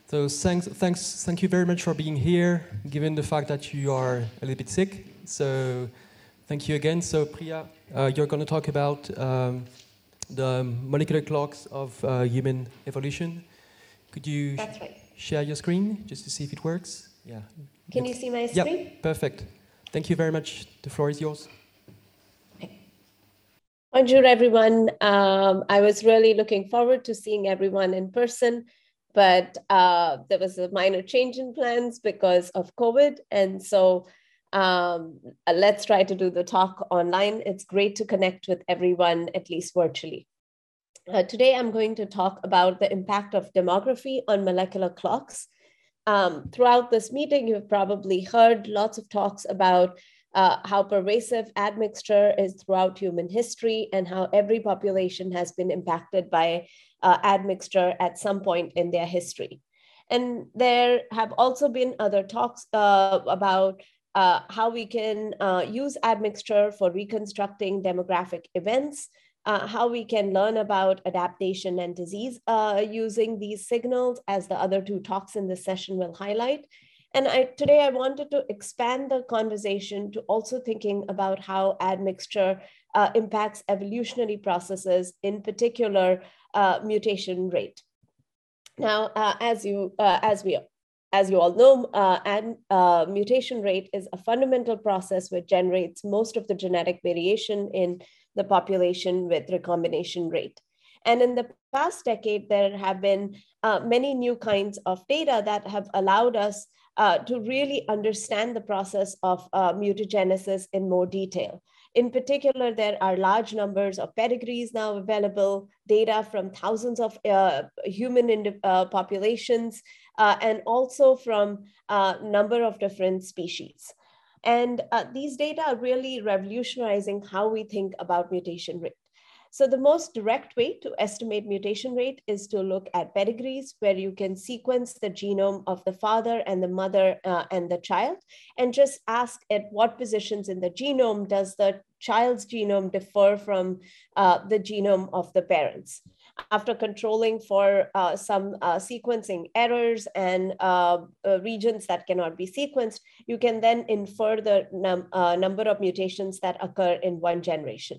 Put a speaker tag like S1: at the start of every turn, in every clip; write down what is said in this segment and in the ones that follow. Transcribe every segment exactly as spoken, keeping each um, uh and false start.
S1: So thanks, thanks, thank you very much for being here, given the fact that you are a little bit sick. So thank you again. So Priya, uh, you're going to talk about um, the molecular clocks of uh, human evolution. Could you
S2: That's right.
S1: share your screen just to see if it works? Yeah.
S2: Can you see my screen?
S1: Yeah, perfect. Thank you very much. The floor is yours.
S2: Bonjour, everyone. Um, I was really looking forward to seeing everyone in person, but uh, there was a minor change in plans because of COVID. And so um, let's try to do the talk online. It's great to connect with everyone, at least virtually. Uh, today, I'm going to talk about the impact of demography on molecular clocks. Um, throughout this meeting, you've probably heard lots of talks about Uh, how pervasive admixture is throughout human history and how every population has been impacted by uh, admixture at some point in their history. And there have also been other talks uh, about uh, how we can uh, use admixture for reconstructing demographic events, uh, how we can learn about adaptation and disease uh, using these signals, as the other two talks in this session will highlight. And I, today I wanted to expand the conversation to also thinking about how admixture uh, impacts evolutionary processes, in particular uh, mutation rate. Now, uh, as you uh, as we as you all know, uh, and uh, mutation rate is a fundamental process which generates most of the genetic variation in the population with recombination rate. And in the past decade, there have been uh, many new kinds of data that have allowed us Uh, to really understand the process of uh, mutagenesis in more detail. In particular, there are large numbers of pedigrees now available, data from thousands of uh, human uh, populations, uh, and also from a uh, number of different species. And uh, these data are really revolutionizing how we think about mutation rate. So the most direct way to estimate mutation rate is to look at pedigrees, where you can sequence the genome of the father and the mother uh, and the child, and just ask at what positions in the genome does the child's genome differ from uh, the genome of the parents. After controlling for uh, some uh, sequencing errors and uh, uh, regions that cannot be sequenced, you can then infer the num uh, number of mutations that occur in one generation.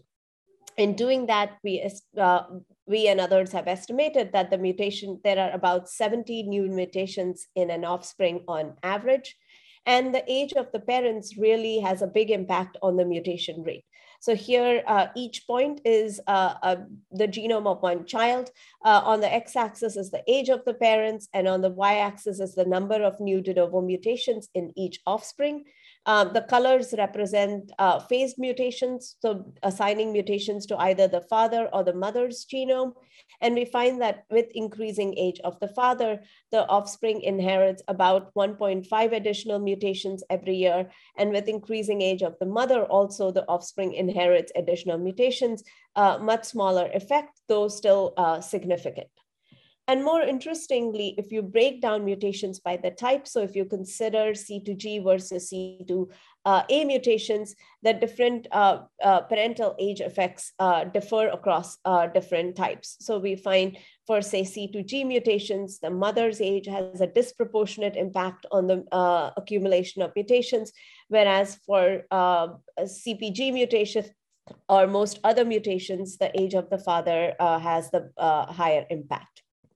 S2: In doing that, we, uh, we and others have estimated that the mutation, there are about seventy new mutations in an offspring on average. And the age of the parents really has a big impact on the mutation rate. So here, uh, each point is uh, uh, the genome of one child. Uh, on the x-axis is the age of the parents, and on the y-axis is the number of new de novo mutations in each offspring. Um, the colors represent uh, phased mutations, so assigning mutations to either the father or the mother's genome. And we find that with increasing age of the father, the offspring inherits about one point five additional mutations every year. And with increasing age of the mother, also the offspring inherits additional mutations, uh, much smaller effect, though still uh, significant. And more interestingly, if you break down mutations by the type, so if you consider C two G versus C two A mutations, the different uh, uh, parental age effects uh, differ across uh, different types. So we find for, say, C two G mutations, the mother's age has a disproportionate impact on the uh, accumulation of mutations, whereas for uh, C P G mutations or most other mutations, the age of the father uh, has the uh, higher impact.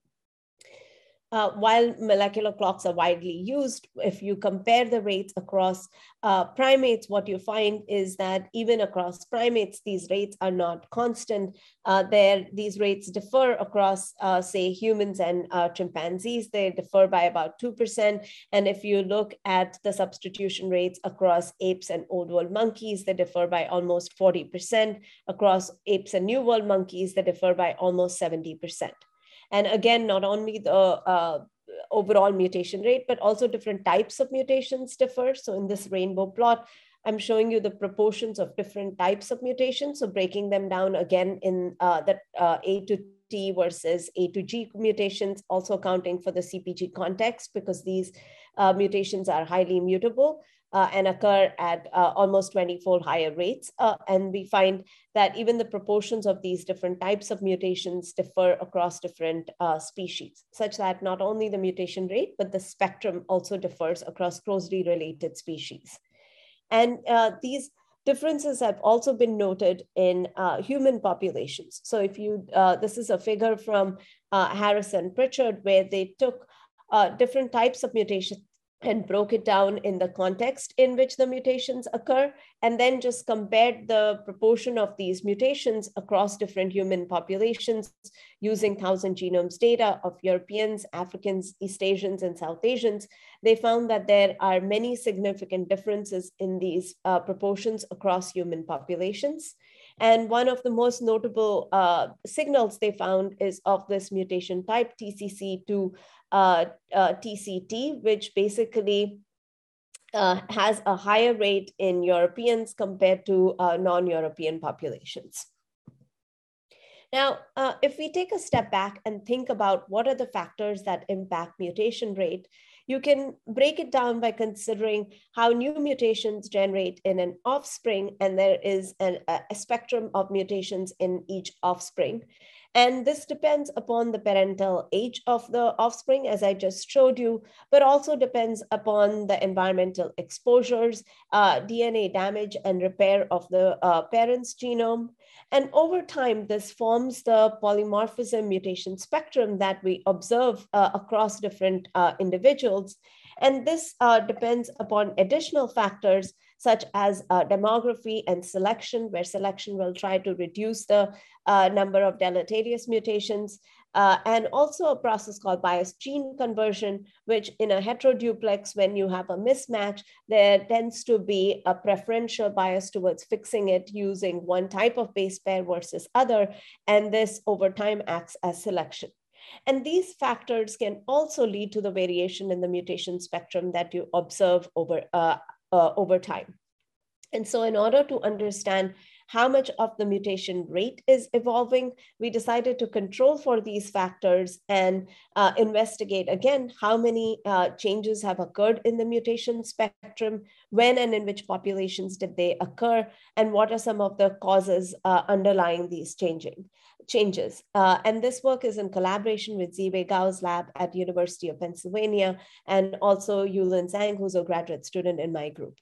S2: Uh, while molecular clocks are widely used, if you compare the rates across uh, primates, what you find is that even across primates, these rates are not constant. Uh, these rates differ across, uh, say, humans and uh, chimpanzees. They differ by about two percent. And if you look at the substitution rates across apes and old world monkeys, they differ by almost forty percent. Across apes and new world monkeys, they differ by almost seventy percent. And again, not only the uh, overall mutation rate, but also different types of mutations differ. So in this rainbow plot, I'm showing you the proportions of different types of mutations. So breaking them down again in uh, the uh, A to T versus A to G mutations, also accounting for the C P G context, because these uh, mutations are highly mutable. uh, and occur at uh, almost twenty-fold higher rates. Uh, and we find that even the proportions of these different types of mutations differ across different uh, species, such that not only the mutation rate, but the spectrum also differs across closely related species. And uh, these differences have also been noted in uh, human populations. So if you, uh, this is a figure from uh, Harris and Pritchard, where they took uh, different types of mutations and broke it down in the context in which the mutations occur, and then just compared the proportion of these mutations across different human populations using Thousand Genomes data of Europeans, Africans, East Asians, and South Asians. They found that there are many significant differences in these uh, proportions across human populations. And one of the most notable uh, signals they found is of this mutation type, T C C two uh, uh, T C T, which basically uh, has a higher rate in Europeans compared to uh, non-European populations. Now, uh, if we take a step back and think about what are the factors that impact mutation rate, you can break it down by considering how new mutations generate in an offspring, and there is an, a spectrum of mutations in each offspring. And this depends upon the parental age of the offspring, as I just showed you, but also depends upon the environmental exposures, uh, D N A damage and repair of the uh, parent's genome. And over time, this forms the polymorphism mutation spectrum that we observe uh, across different uh, individuals. And this uh, depends upon additional factors such as uh, demography and selection, where selection will try to reduce the uh, number of deleterious mutations, uh, and also a process called biased gene conversion, which in a heteroduplex, when you have a mismatch, there tends to be a preferential bias towards fixing it using one type of base pair versus other, and this over time acts as selection. And these factors can also lead to the variation in the mutation spectrum that you observe over, uh, uh, over time. And so in order to understand how much of the mutation rate is evolving, we decided to control for these factors and uh, investigate again how many uh, changes have occurred in the mutation spectrum, when and in which populations did they occur, and what are some of the causes uh, underlying these changing changes. Uh, and this work is in collaboration with Ziwei Gao's lab at University of Pennsylvania, and also Yulin Zhang, who's a graduate student in my group.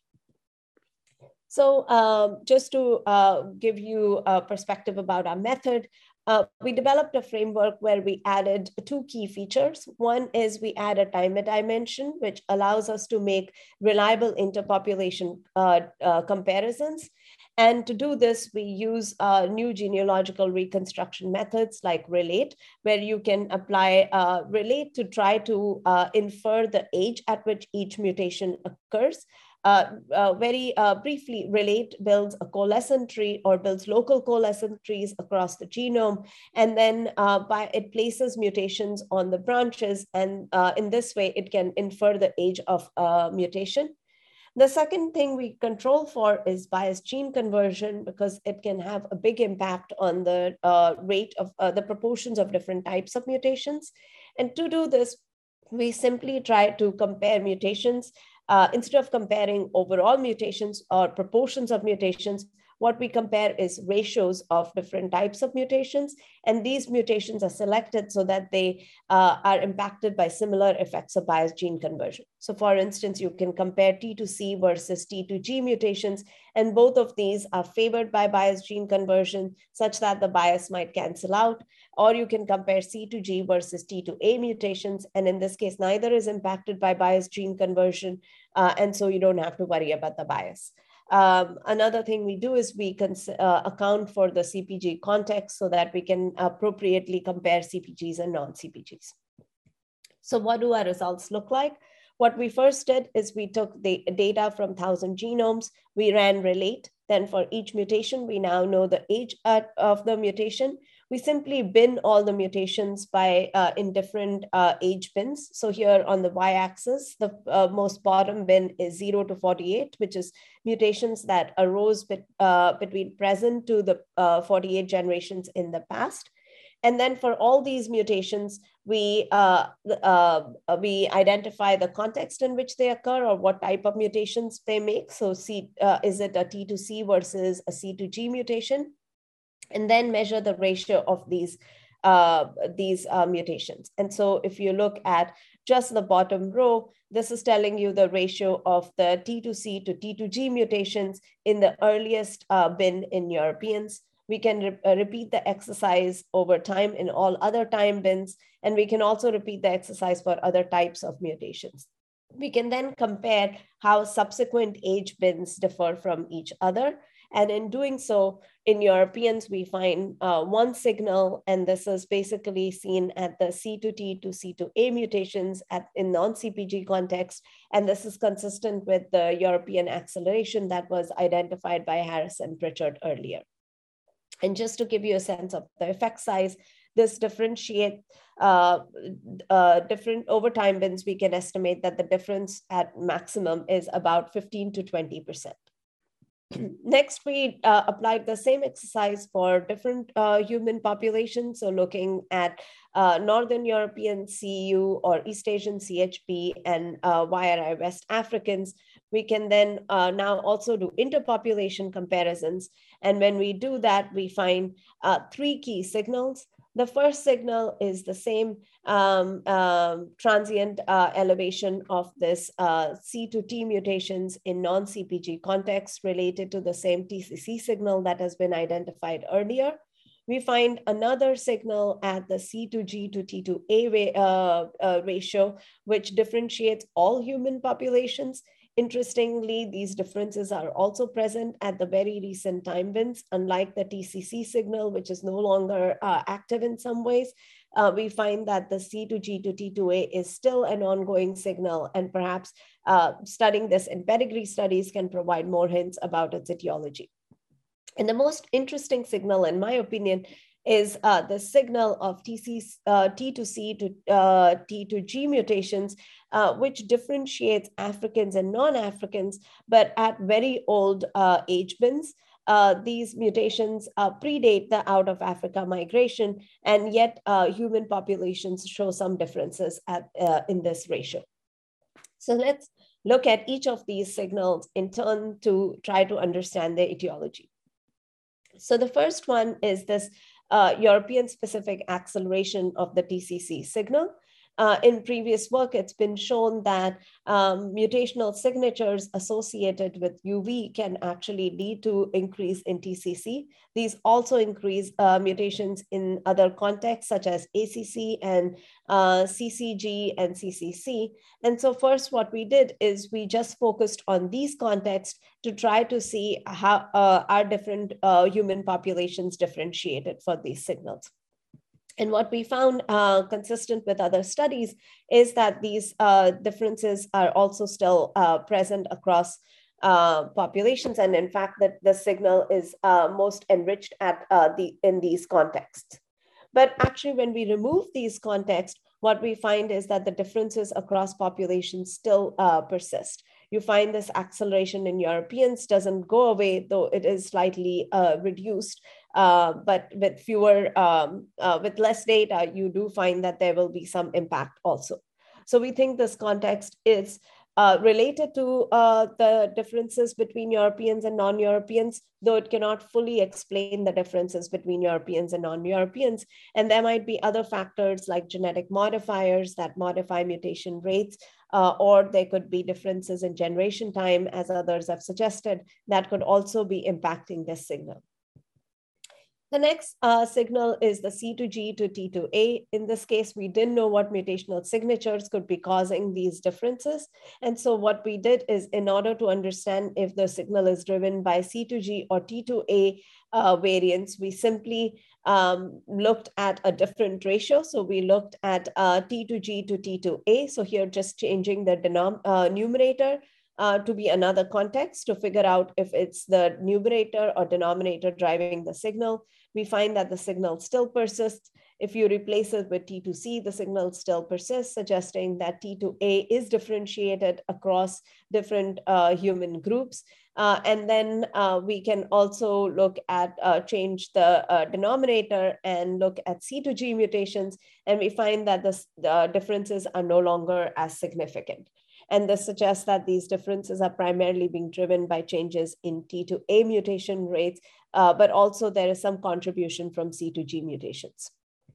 S2: So um, just to uh, give you a perspective about our method, uh, we developed a framework where we added two key features. One is we add a time dimension, which allows us to make reliable interpopulation uh, uh, comparisons. And to do this, we use uh, new genealogical reconstruction methods like RELATE, where you can apply uh, RELATE to try to uh, infer the age at which each mutation occurs. Uh, uh, very uh, briefly, RELATE builds a coalescent tree or builds local coalescent trees across the genome. And then uh, by, it places mutations on the branches. And uh, in this way, it can infer the age of uh, mutation. The second thing we control for is biased gene conversion, because it can have a big impact on the uh, rate of uh, the proportions of different types of mutations. And to do this, we simply try to compare mutations. Uh, instead of comparing overall mutations or proportions of mutations, what we compare is ratios of different types of mutations. And these mutations are selected so that they uh, are impacted by similar effects of biased gene conversion. So for instance, you can compare T to C versus T to G mutations, and both of these are favored by biased gene conversion such that the bias might cancel out. Or you can compare C to G versus T to A mutations. And in this case, neither is impacted by biased gene conversion. Uh, and so you don't have to worry about the bias. Um, another thing we do is we can uh, account for the C P G context so that we can appropriately compare C P Gs and non-C P Gs. So what do our results look like? What we first did is we took the data from Thousand Genomes, we ran RELATE. Then for each mutation, we now know the age of the mutation. We simply bin all the mutations by uh, in different uh, age bins. So here on the y-axis, the uh, most bottom bin is zero to forty-eight, which is mutations that arose bet, uh, between present to the uh, forty-eight generations in the past. And then for all these mutations, we, uh, uh, we identify the context in which they occur or what type of mutations they make. So C, uh, is it a T to C versus a C to G mutation? And then measure the ratio of these, uh, these uh, mutations. And so if you look at just the bottom row, this is telling you the ratio of the T to C to T to G mutations in the earliest uh, bin in Europeans. We can re uh, repeat the exercise over time in all other time bins, and we can also repeat the exercise for other types of mutations. We can then compare how subsequent age bins differ from each other. And in doing so, in Europeans, we find uh, one signal, and this is basically seen at the C to T to C to A mutations at, in non-C P G context. And this is consistent with the European acceleration that was identified by Harris and Pritchard earlier. And just to give you a sense of the effect size, this differentiate uh, uh, different over time bins, we can estimate that the difference at maximum is about fifteen to twenty percent. Next, we uh, applied the same exercise for different uh, human populations. So looking at uh, Northern European C U or East Asian C H P and uh, Y R I West Africans, we can then uh, now also do interpopulation comparisons. And when we do that, we find uh, three key signals. The first signal is the same um, um, transient uh, elevation of this uh, C to T mutations in non-C P G context related to the same T C C signal that has been identified earlier. We find another signal at the C to G to T to A uh, uh, ratio, which differentiates all human populations. Interestingly, these differences are also present at the very recent time bins, unlike the T C C signal, which is no longer uh, active in some ways. Uh, we find that the C to G to T to A is still an ongoing signal, and perhaps uh, studying this in pedigree studies can provide more hints about its etiology. And the most interesting signal, in my opinion, is uh, the signal of T C, uh, T to C to uh, T to G mutations, uh, which differentiates Africans and non-Africans, but at very old uh, age bins. Uh, these mutations uh, predate the out of Africa migration, and yet uh, human populations show some differences at, uh, in this ratio. So let's look at each of these signals in turn to try to understand their etiology. So the first one is this Uh, European-specific acceleration of the T C C signal. Uh, in previous work, it's been shown that um, mutational signatures associated with U V can actually lead to increase in T C C. These also increase uh, mutations in other contexts, such as A C C and uh, C C G and C C C. And so first, what we did is we just focused on these contexts to try to see how uh, are different uh, human populations differentiated for these signals. And what we found uh, consistent with other studies is that these uh, differences are also still uh, present across uh, populations. And in fact, that the signal is uh, most enriched at uh, the in these contexts. But actually, when we remove these contexts, what we find is that the differences across populations still uh, persist. You find this acceleration in Europeans doesn't go away, though it is slightly uh, reduced. Uh, but with fewer, um, uh, with less data, you do find that there will be some impact also. So we think this context is uh, related to uh, the differences between Europeans and non-Europeans, though it cannot fully explain the differences between Europeans and non-Europeans. And there might be other factors like genetic modifiers that modify mutation rates, uh, or there could be differences in generation time, as others have suggested, that could also be impacting this signal. The next uh, signal is the C to G to T to A. In this case, we didn't know what mutational signatures could be causing these differences. And so what we did is, in order to understand if the signal is driven by C to G or T to A uh, variants, we simply um, looked at a different ratio. So we looked at uh, T to G to T to A. So here, just changing the denom uh, numerator Uh, to be another context to figure out if it's the numerator or denominator driving the signal. We find that the signal still persists. If you replace it with T two C, the signal still persists, suggesting that T two A is differentiated across different uh, human groups. Uh, and then uh, we can also look at uh, change the uh, denominator and look at C two G mutations, and we find that the uh, differences are no longer as significant. And this suggests that these differences are primarily being driven by changes in T two A mutation rates, uh, but also there is some contribution from C two G mutations.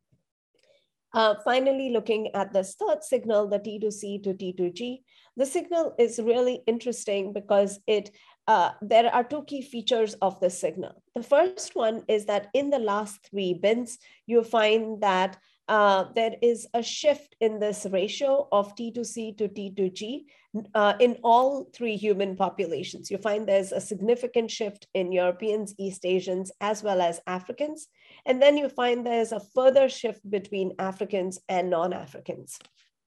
S2: Uh, finally, looking at this third signal, the T two C to T two G, the signal is really interesting because it uh, there are two key features of this signal. The first one is that in the last three bins, you find that uh, there is a shift in this ratio of T two C to T two G uh, in all three human populations. You find there's a significant shift in Europeans, East Asians, as well as Africans. And then you find there's a further shift between Africans and non-Africans.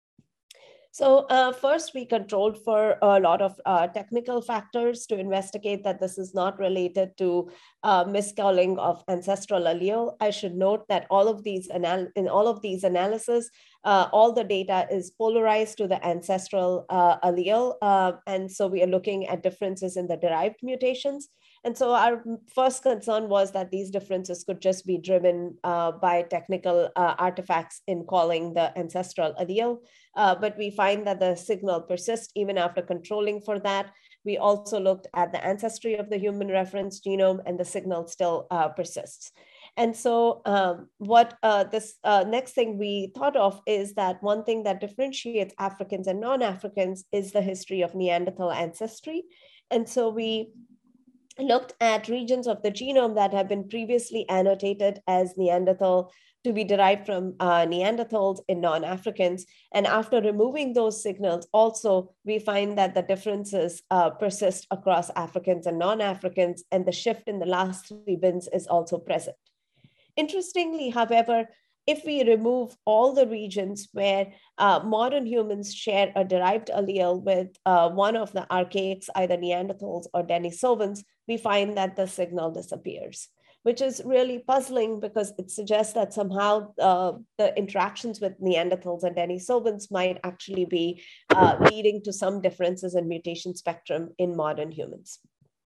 S2: So uh, first, we controlled for a lot of uh, technical factors to investigate that this is not related to uh, miscalling of ancestral allele. I should note that all of these anal in all of these analyses, uh, all the data is polarized to the ancestral uh, allele. Uh, and so we are looking at differences in the derived mutations. And so our first concern was that these differences could just be driven uh, by technical uh, artifacts in calling the ancestral allele. Uh, but we find that the signal persists even after controlling for that. We also looked at the ancestry of the human reference genome, and the signal still uh, persists. And so um, what uh, this uh, next thing we thought of is that one thing that differentiates Africans and non-Africans is the history of Neanderthal ancestry. And so we looked at regions of the genome that have been previously annotated as Neanderthal to be derived from uh, Neanderthals in non-Africans. And after removing those signals, also, we find that the differences uh, persist across Africans and non-Africans, and the shift in the last three bins is also present. Interestingly, however, if we remove all the regions where uh, modern humans share a derived allele with uh, one of the archaics, either Neanderthals or Denisovans, we find that the signal disappears, which is really puzzling because it suggests that somehow uh, the interactions with Neanderthals and Denisovans might actually be uh, leading to some differences in mutation spectrum in modern humans.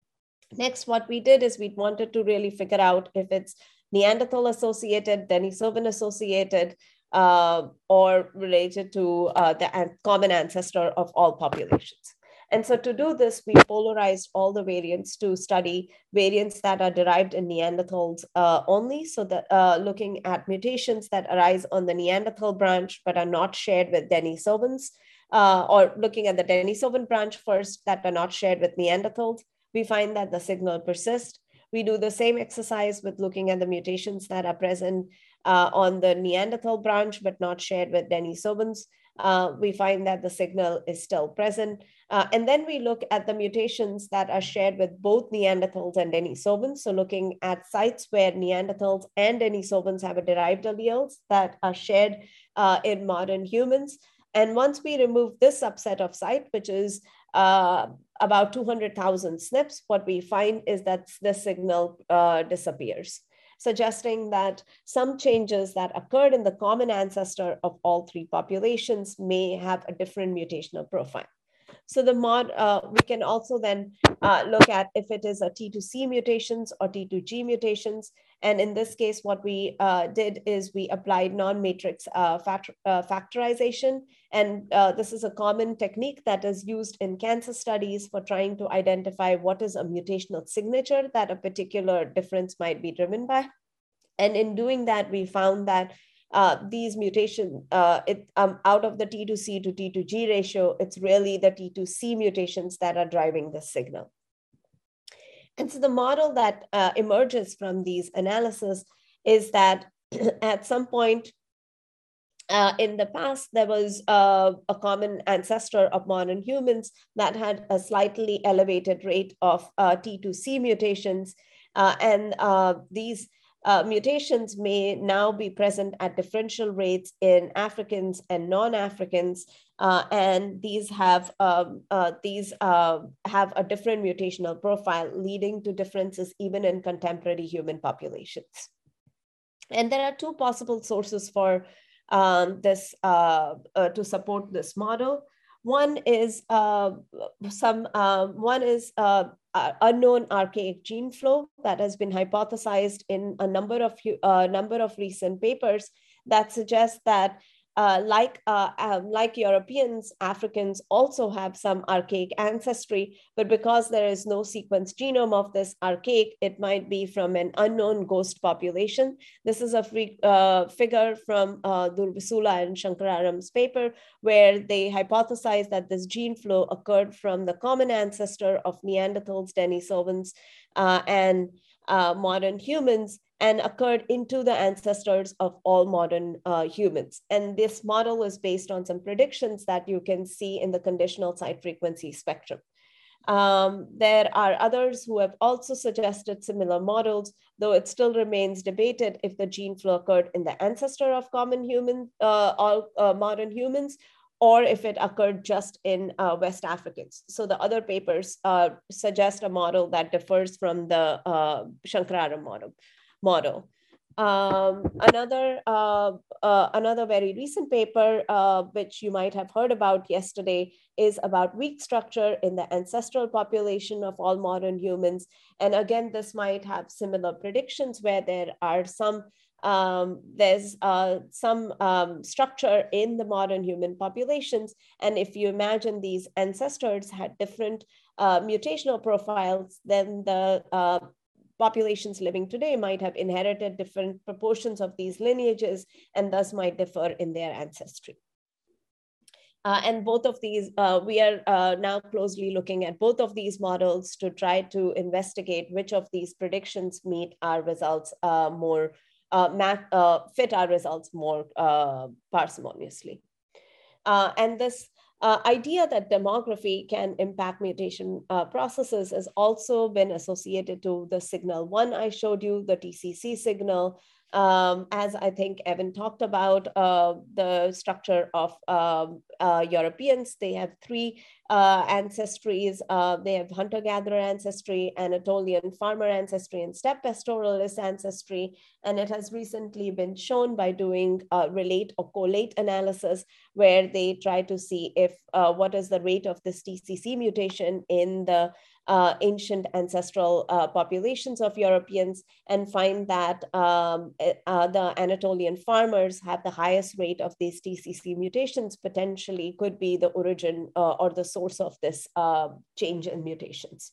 S2: Next, what we did is we wanted to really figure out if it's Neanderthal associated, Denisovan associated, uh, or related to uh, the an common ancestor of all populations. And so to do this, we polarized all the variants to study variants that are derived in Neanderthals uh, only. So that uh, looking at mutations that arise on the Neanderthal branch, but are not shared with Denisovans, uh, or looking at the Denisovan branch first that are not shared with Neanderthals, we find that the signal persists. We do the same exercise with looking at the mutations that are present uh, on the Neanderthal branch, but not shared with Denisovans. Uh, we find that the signal is still present. Uh, and then we look at the mutations that are shared with both Neanderthals and Denisovans. So looking at sites where Neanderthals and Denisovans have a derived alleles that are shared uh, in modern humans. And once we remove this subset of site, which is uh, about two hundred thousand S N Ps, what we find is that the signal uh, disappears, suggesting that some changes that occurred in the common ancestor of all three populations may have a different mutational profile. So the mod, uh, we can also then uh, look at if it is a T two C mutations or T two G mutations. And in this case, what we uh, did is we applied non-matrix uh, fact uh, factorization. And uh, this is a common technique that is used in cancer studies for trying to identify what is a mutational signature that a particular difference might be driven by. And in doing that, we found that uh, these mutations, uh, it, um, out of the T two C to T two G ratio, it's really the T two C mutations that are driving the signal. And so the model that uh, emerges from these analyses is that at some point uh, in the past, there was uh, a common ancestor of modern humans that had a slightly elevated rate of uh, T two C mutations. Uh, and uh, these uh, mutations may now be present at differential rates in Africans and non-Africans. Uh, and these have um, uh, these uh, have a different mutational profile, leading to differences even in contemporary human populations. And there are two possible sources for um, this uh, uh, to support this model. One is uh, some uh, one is uh, uh, unknown archaic gene flow that has been hypothesized in a number of uh, number of recent papers that suggest that uh, like uh, um, like Europeans, Africans also have some archaic ancestry, but because there is no sequence genome of this archaic, it might be from an unknown ghost population. This is a free, uh, figure from uh, Durvasula and Shankararam's paper, where they hypothesized that this gene flow occurred from the common ancestor of Neanderthals, Denisovans, uh, and uh, modern humans, and occurred into the ancestors of all modern uh, humans. And this model was based on some predictions that you can see in the conditional side frequency spectrum. Um, there are others who have also suggested similar models, though it still remains debated if the gene flow occurred in the ancestor of common human, uh, all uh, modern humans, or if it occurred just in uh, West Africans. So the other papers uh, suggest a model that differs from the uh, Shankararam model. model. Um, another, uh, uh, another very recent paper, uh, which you might have heard about yesterday, is about weak structure in the ancestral population of all modern humans. And again, this might have similar predictions where there are some, um, there's uh, some um, structure in the modern human populations. And if you imagine these ancestors had different uh, mutational profiles, then the uh, populations living today might have inherited different proportions of these lineages and thus might differ in their ancestry. Uh, and both of these, uh, we are uh, now closely looking at both of these models to try to investigate which of these predictions meet our results uh, more, uh, mat, uh, fit our results more uh, parsimoniously. Uh, and this Uh, idea that demography can impact mutation uh, processes has also been associated to the signal one I showed you, the T C C signal. Um, as I think Evan talked about, uh, the structure of um, uh, Europeans, they have three uh, ancestries. Uh, they have hunter-gatherer ancestry, Anatolian farmer ancestry, and steppe pastoralist ancestry. And it has recently been shown by doing uh, relate or collate analysis, where they try to see if uh, what is the rate of this T C C mutation in the uh, ancient ancestral uh, populations of Europeans, and find that um, uh, the Anatolian farmers have the highest rate of these T C C mutations, potentially could be the origin uh, or the source of this uh, change in mutations.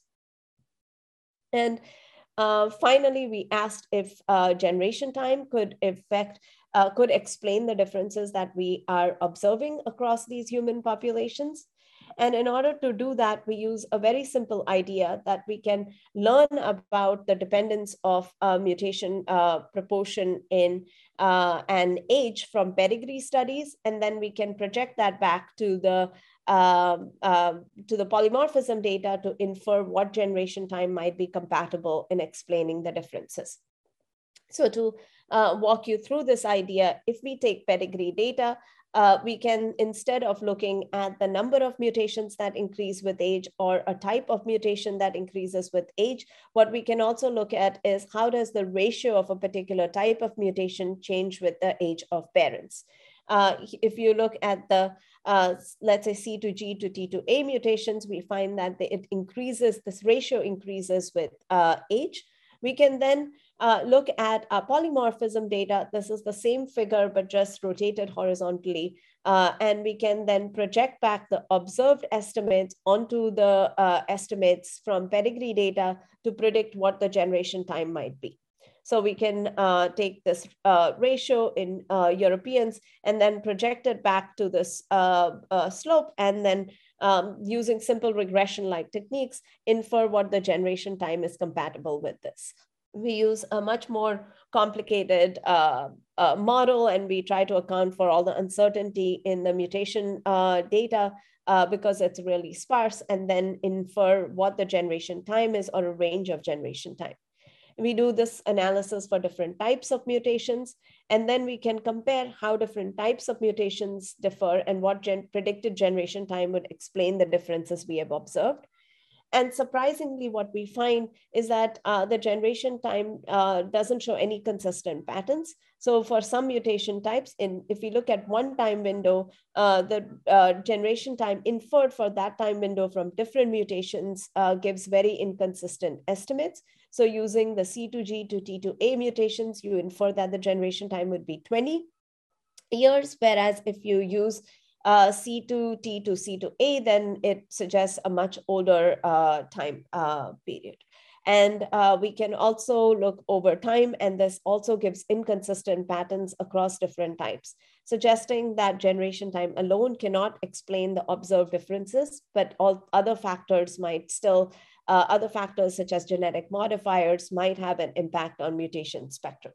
S2: And uh, finally, we asked if uh, generation time could affect Uh, could explain the differences that we are observing across these human populations. And in order to do that, we use a very simple idea that we can learn about the dependence of uh, mutation uh, proportion in uh, and age from pedigree studies, and then we can project that back to the uh, uh, to the polymorphism data to infer what generation time might be compatible in explaining the differences. So to uh, walk you through this idea, if we take pedigree data, uh, we can, instead of looking at the number of mutations that increase with age or a type of mutation that increases with age, what we can also look at is how does the ratio of a particular type of mutation change with the age of parents. Uh, if you look at the, uh, let's say C to G to T to A mutations, we find that it increases, this ratio increases with uh, age. We can then uh, look at uh, polymorphism data. This is the same figure, but just rotated horizontally. Uh, and we can then project back the observed estimates onto the uh, estimates from pedigree data to predict what the generation time might be. So we can uh, take this uh, ratio in uh, Europeans and then project it back to this uh, uh, slope, and then um, using simple regression-like techniques, infer what the generation time is compatible with this. We use a much more complicated uh, uh, model, and we try to account for all the uncertainty in the mutation uh, data uh, because it's really sparse, and then infer what the generation time is or a range of generation time. We do this analysis for different types of mutations, and then we can compare how different types of mutations differ and what gen predicted generation time would explain the differences we have observed. And surprisingly, what we find is that uh, the generation time uh, doesn't show any consistent patterns. So for some mutation types, in if we look at one time window, uh, the uh, generation time inferred for that time window from different mutations uh, gives very inconsistent estimates. So using the C two G to T two A mutations, you infer that the generation time would be twenty years, whereas if you use uh, C two T to C two A, then it suggests a much older uh, time uh, period. And uh, we can also look over time, and this also gives inconsistent patterns across different types, suggesting that generation time alone cannot explain the observed differences, but all other factors might still, uh, other factors such as genetic modifiers might have an impact on mutation spectrum.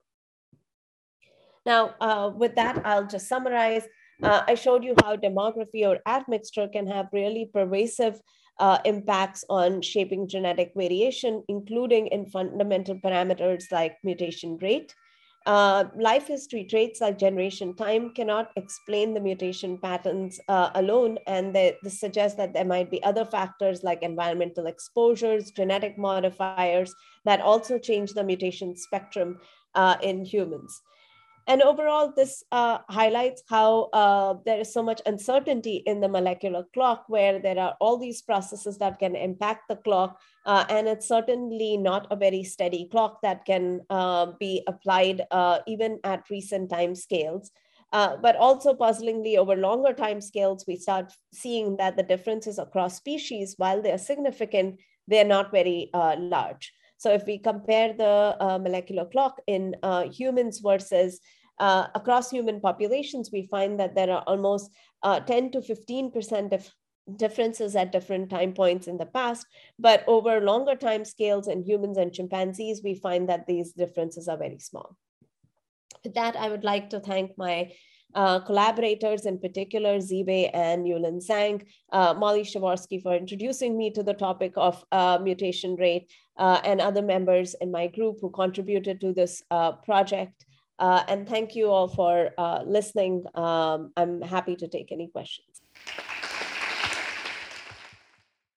S2: Now, uh, with that, I'll just summarize. Uh, I showed you how demography or admixture can have really pervasive uh, impacts on shaping genetic variation, including in fundamental parameters like mutation rate. Uh, life history traits like generation time cannot explain the mutation patterns uh, alone, and they, this suggests that there might be other factors like environmental exposures, genetic modifiers that also change the mutation spectrum uh, in humans. And overall, this uh, highlights how uh, there is so much uncertainty in the molecular clock, where there are all these processes that can impact the clock. Uh, and it's certainly not a very steady clock that can uh, be applied uh, even at recent time scales. Uh, but also puzzlingly, over longer time scales, we start seeing that the differences across species, while they're significant, they're not very uh, large. So if we compare the uh, molecular clock in uh, humans versus uh, across human populations, we find that there are almost uh, ten to fifteen percent of differences at different time points in the past. But over longer time scales in humans and chimpanzees, we find that these differences are very small. With that, I would like to thank my Uh, collaborators, in particular, Ziwei and Yulin Zhang, uh, Molly Shaworsky for introducing me to the topic of uh, mutation rate, uh, and other members in my group who contributed to this uh, project. Uh, and thank you all for uh, listening. Um, I'm happy to take any questions.